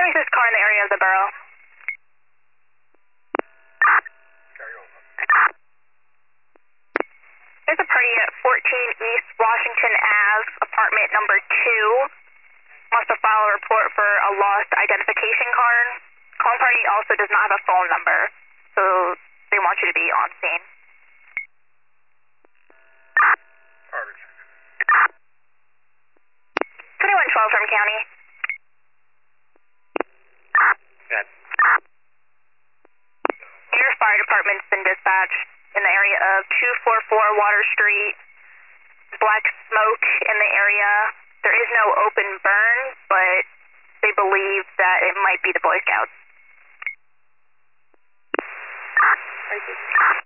Where's this car in the area of the borough? There's a party at 14 East Washington Ave, apartment number 2. Wants to file a report for a lost identification card. Calling party also does not have a phone number, so they want you to be on scene. 2112 from county. Good. Your fire department's been dispatched in the area of 244 Water Street. Black smoke in the area. There is no open burn, but they believe that it might be the Boy Scouts. Thank you.